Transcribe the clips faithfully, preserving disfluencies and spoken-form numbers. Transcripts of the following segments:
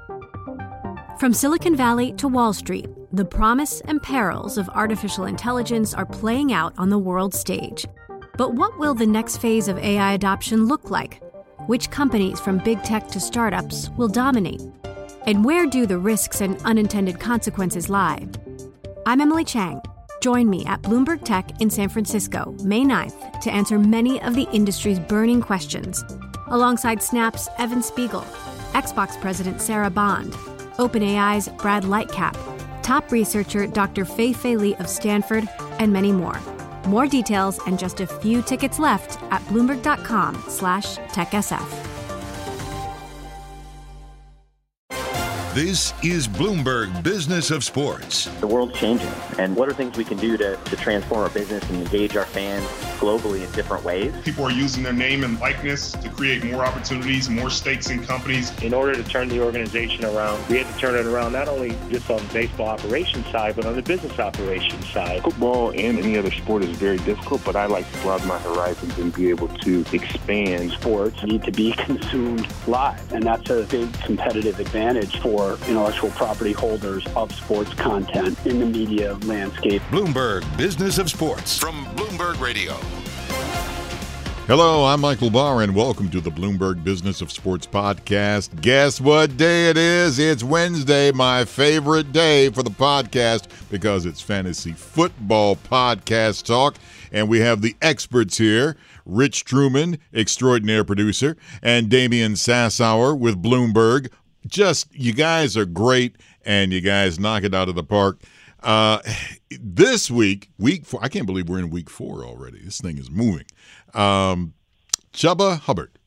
From Silicon Valley to Wall Street, the promise and perils of artificial intelligence are playing out on the world stage. But what will the next phase of A I adoption look like? Which companies, from big tech to startups, will dominate? And where do the risks and unintended consequences lie? I'm Emily Chang. Join me at Bloomberg Tech in San Francisco, May ninth, to answer many of the industry's burning questions, alongside Snap's Evan Spiegel, Xbox President Sarah Bond, OpenAI's Brad Lightcap, top researcher Doctor Fei-Fei Li of Stanford, and many more. More details and just a few tickets left at Bloomberg.com slash TechSF. This is Bloomberg Business of Sports. The world's changing, and what are things we can do to, to transform our business and engage our fans globally in different ways? People are using their name and likeness to create more opportunities, more stakes in companies. In order to turn the organization around, we had to turn it around not only just on the baseball operations side, but on the business operations side. Football and any other sport is very difficult, but I like to broaden my horizons and be able to expand. Sports need to be consumed live, and that's a big competitive advantage for intellectual property holders of sports content in the media landscape. Bloomberg Business of Sports from Bloomberg Radio. Hello, I'm Michael Barr, and welcome to the Bloomberg Business of Sports podcast. Guess what day it is? It's Wednesday, my favorite day for the podcast because it's fantasy football podcast talk, and we have the experts here, Rich Truman, extraordinaire producer, and Damian Sassower with Bloomberg. Just, you guys are great, and you guys knock it out of the park. Uh, this week, week four, I can't believe we're in week four already. This thing is moving. Um, Chuba Hubbard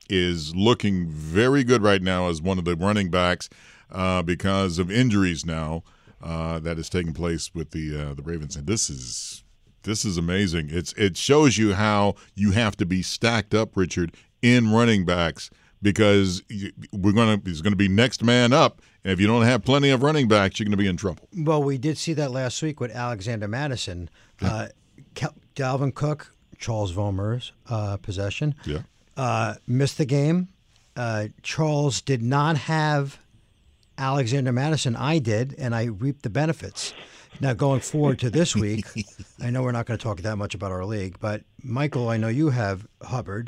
is looking very good right now as one of the running backs uh, because of injuries now uh, that is taking place with the uh, the Ravens. And this is this is amazing. It's it shows you how you have to be stacked up, Richard, in running backs. Because we're gonna it's gonna be next man up, and if you don't have plenty of running backs, you're gonna be in trouble. Well, we did see that last week with Alexander Madison, yeah. uh, Dalvin Cook, Charles Vollmer's uh, possession, yeah, uh, missed the game. Uh, Charles did not have Alexander Madison. I did, and I reaped the benefits. Now, going forward to this week, I know we're not going to talk that much about our league, but Michael, I know you have Hubbard.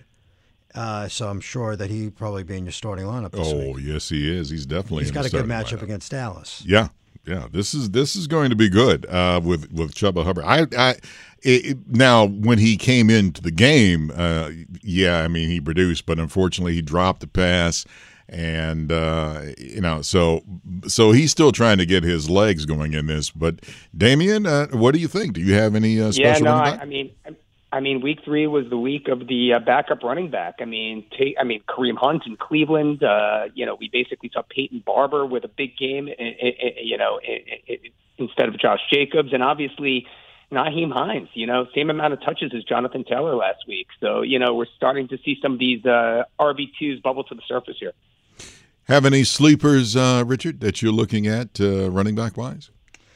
Uh, so I'm sure that he'd probably be in your starting lineup this oh, week. Oh, yes, he is. He's definitely He's in got the a good starting matchup lineup. against Dallas. Yeah, yeah. This is this is going to be good uh, with with Chuba Hubbard. I, I it, now when he came into the game, uh, yeah, I mean he produced, but unfortunately he dropped the pass, and uh, you know, so so he's still trying to get his legs going in this. But Damian, uh, what do you think? Do you have any uh, special? Yeah, no, running I, back? I mean. I'm- I mean, week three was the week of the uh, backup running back. I mean, ta- I mean, Kareem Hunt in Cleveland. Uh, you know, we basically saw Peyton Barber with a big game. i- i- You know, i- i- instead of Josh Jacobs, and obviously Nyheim Hines. You know, same amount of touches as Jonathan Taylor last week. So, you know, we're starting to see some of these uh, R B twos bubble to the surface here. Have any sleepers, uh, Richard, that you're looking at uh, running back wise?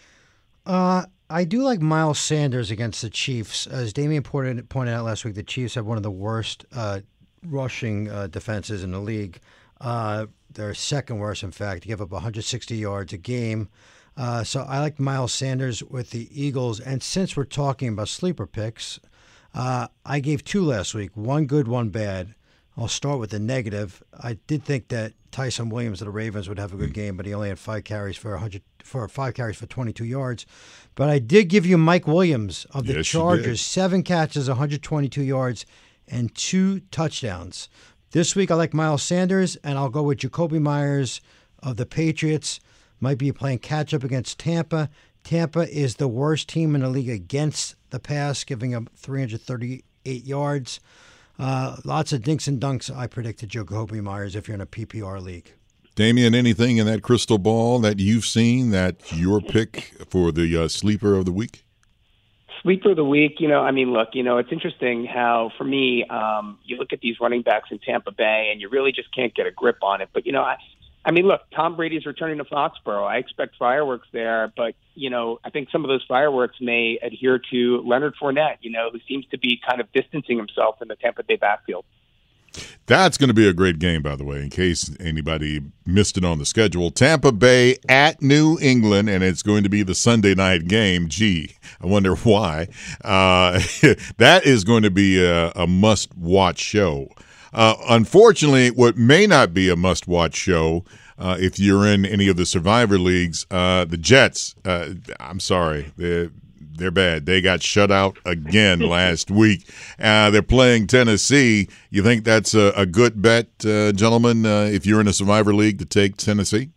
Uh. I do like Miles Sanders against the Chiefs. As Damian pointed, pointed out last week, the Chiefs have one of the worst uh, rushing uh, defenses in the league. Uh, they're second worst, in fact. They give up one hundred sixty yards a game. Uh, so I like Miles Sanders with the Eagles. And since we're talking about sleeper picks, uh, I gave two last week, one good, one bad. I'll start with the negative. I did think that Tyson Williams of the Ravens would have a good game, but he only had five carries for one hundred for five carries for twenty-two yards. But I did give you Mike Williams of the yes, Chargers, seven catches, one hundred twenty-two yards, and two touchdowns. This week I like Miles Sanders, and I'll go with Jacoby Myers of the Patriots. Might be playing catch-up against Tampa. Tampa is the worst team in the league against the pass, giving up three hundred thirty-eight yards. Uh, lots of dinks and dunks, I predicted Jacoby Myers if you're in a P P R league. Damian, anything in that crystal ball that you've seen that's your pick for the uh, sleeper of the week? Sleeper of the week, you know, I mean, look, you know, it's interesting how, for me, um, you look at these running backs in Tampa Bay and you really just can't get a grip on it. But, you know, I, I mean, look, Tom Brady's returning to Foxborough. I expect fireworks there, but, you know, I think some of those fireworks may adhere to Leonard Fournette, you know, who seems to be kind of distancing himself in the Tampa Bay backfield. That's going to be a great game, by the way, in case anybody missed it on the schedule. Tampa Bay at New England, and it's going to be the Sunday night game. Gee, I wonder why. Uh, that is going to be a, a must-watch show. Uh, unfortunately, what may not be a must-watch show, uh, if you're in any of the Survivor Leagues, uh, the Jets, uh, I'm sorry, they're They're bad. They got shut out again last week. Uh, they're playing Tennessee. You think that's a, a good bet, uh, gentlemen, uh, if you're in a Survivor League, to take Tennessee?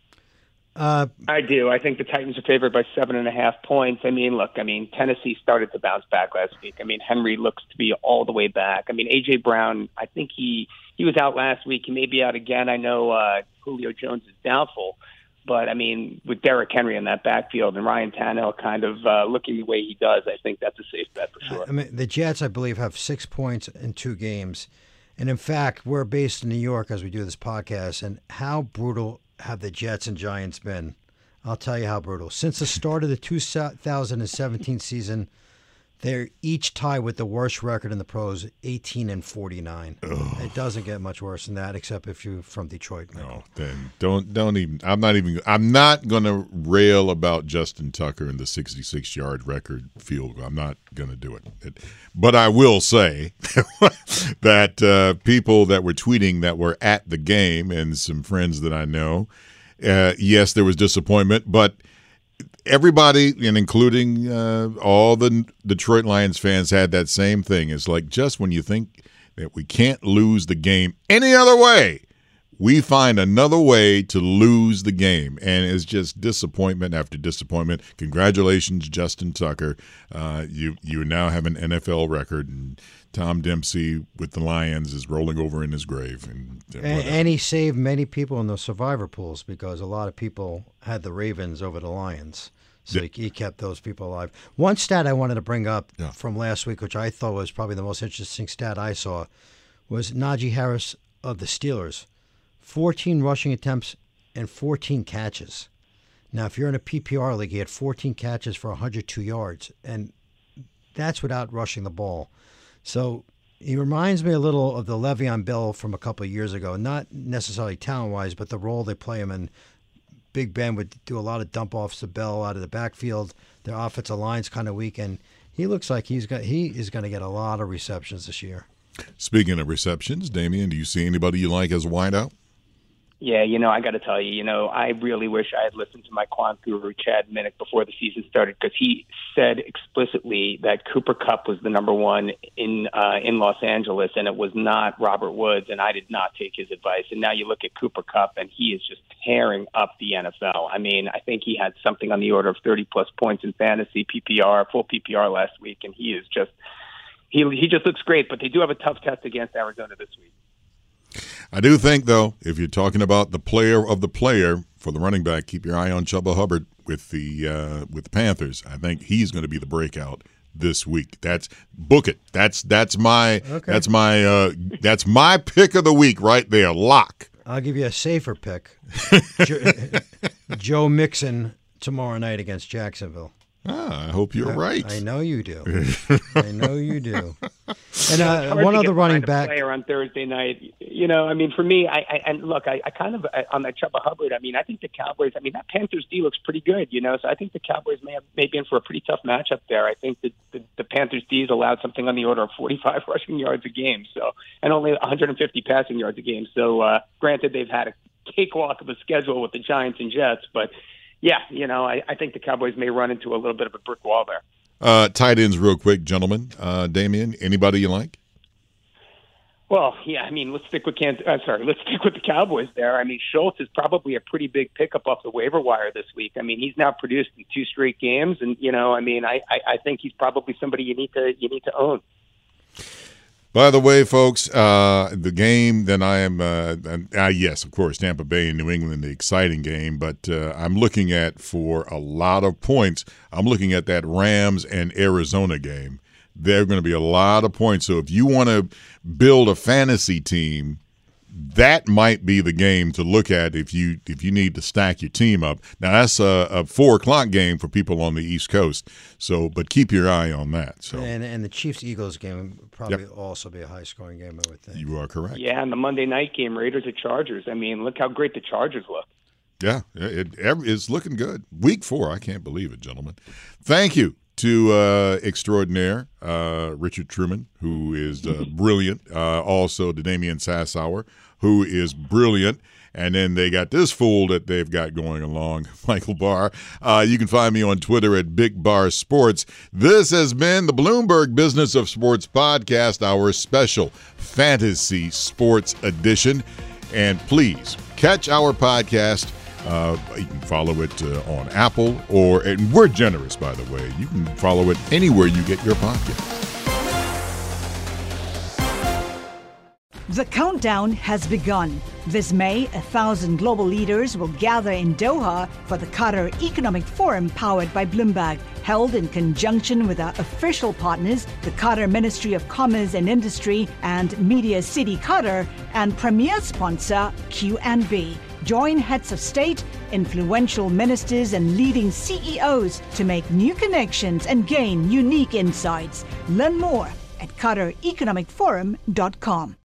Uh, I do. I think the Titans are favored by seven and a half points. I mean, look, I mean, Tennessee started to bounce back last week. I mean, Henry looks to be all the way back. I mean, A J. Brown, I think he, he was out last week. He may be out again. I know uh, Julio Jones is doubtful. But, I mean, with Derrick Henry in that backfield and Ryan Tannehill kind of uh, looking the way he does, I think that's a safe bet for sure. I mean, the Jets, I believe, have six points in two games. And, in fact, we're based in New York as we do this podcast. And how brutal have the Jets and Giants been? I'll tell you how brutal. Since the start of the two thousand seventeen season, they're each tied with the worst record in the pros, eighteen and forty-nine. Ugh. It doesn't get much worse than that, except if you're from Detroit. Maybe. No, then don't don't even. I'm not even. I'm not going to rail about Justin Tucker and the sixty-six yard record field goal. I'm not going to do it. it. But I will say that uh, people that were tweeting that were at the game and some friends that I know, uh, yes, there was disappointment, but everybody, and including uh, all the Detroit Lions fans, had that same thing. It's like, just when you think that we can't lose the game any other way, we find another way to lose the game. And it's just disappointment after disappointment. Congratulations, Justin Tucker. Uh, you you now have an N F L record, and Tom Dempsey with the Lions is rolling over in his grave. And, and, and he saved many people in the survivor pools because a lot of people had the Ravens over the Lions. So yeah. he, he kept those people alive. One stat I wanted to bring up yeah. from last week, which I thought was probably the most interesting stat I saw, was Najee Harris of the Steelers. fourteen rushing attempts and fourteen catches. Now, if you're in a P P R league, he had fourteen catches for one hundred two yards, and that's without rushing the ball. So he reminds me a little of the Le'Veon Bell from a couple of years ago, not necessarily talent-wise, but the role they play him in. Big Ben would do a lot of dump-offs to Bell out of the backfield. Their offensive line's kind of weak, and he looks like he's got he is going to get a lot of receptions this year. Speaking of receptions, Damian, do you see anybody you like as a wideout? Yeah, you know, I got to tell you, you know, I really wish I had listened to my quant guru, Chad Minnick, before the season started, because he said explicitly that Cooper Kupp was the number one in uh, in Los Angeles, and it was not Robert Woods, and I did not take his advice. And now you look at Cooper Kupp, and he is just tearing up the N F L. I mean, I think he had something on the order of thirty-plus points in fantasy, P P R, full P P R last week, and he is just he he just looks great. But they do have a tough test against Arizona this week. I do think, though, if you're talking about the player of the player for the running back, keep your eye on Chuba Hubbard with the uh, with the Panthers. I think he's going to be the breakout this week. That's book it. That's that's my okay. that's my uh, that's my pick of the week right there. Lock. I'll give you a safer pick. Joe, Joe Mixon tomorrow night against Jacksonville. Ah, I hope you're I, right. I know you do. I know you do. And uh, one other running back player on Thursday night. You know, I mean, for me, I, I and look, I, I kind of I, on that Chuba Hubbard. I mean, I think the Cowboys. I mean, that Panthers D looks pretty good. You know, so I think the Cowboys may have may be in for a pretty tough matchup there. I think that the, the Panthers D's allowed something on the order of forty-five rushing yards a game, so and only one hundred fifty passing yards a game. So, uh, granted, they've had a cakewalk of a schedule with the Giants and Jets, but. Yeah, you know, I, I think the Cowboys may run into a little bit of a brick wall there. Uh, tight ends real quick, gentlemen. Uh, Damian, anybody you like? Well, yeah, I mean, let's stick with Kansas. Uh, sorry, let's stick with the Cowboys there. I mean, Schultz is probably a pretty big pickup off the waiver wire this week. I mean, he's now produced in two straight games, and you know, I mean, I, I, I think he's probably somebody you need to you need to own. By the way, folks, uh, the game that I am, uh, uh, yes, of course, Tampa Bay and New England, the exciting game, but uh, I'm looking at for a lot of points. I'm looking at that Rams and Arizona game. There are going to be a lot of points. So if you want to build a fantasy team, that might be the game to look at if you if you need to stack your team up. Now that's a, a four o'clock game for people on the East Coast. So, but keep your eye on that. So, and and the Chiefs Eagles game would probably Yep. also be a high scoring game, I would think. You are correct. Yeah, and the Monday night game, Raiders at Chargers. I mean, look how great the Chargers look. Yeah, it, it it's looking good. Week four, I can't believe it, gentlemen. Thank you to uh, extraordinaire uh, Richard Truman, who is uh, brilliant. Uh, also to Damian Sassower, who is brilliant. And then they got this fool that they've got going along, Michael Barr. Uh, you can find me on Twitter at Big Bar Sports. This has been the Bloomberg Business of Sports podcast, our special fantasy sports edition. And please catch our podcast. Uh, you can follow it uh, on Apple, or and we're generous, by the way. You can follow it anywhere you get your podcast. The countdown has begun. This May, a thousand global leaders will gather in Doha for the Qatar Economic Forum powered by Bloomberg, held in conjunction with our official partners, the Qatar Ministry of Commerce and Industry and Media City Qatar, and premier sponsor Q and B. Join heads of state, influential ministers, and leading C E Os to make new connections and gain unique insights. Learn more at Qatar Economic Forum dot com.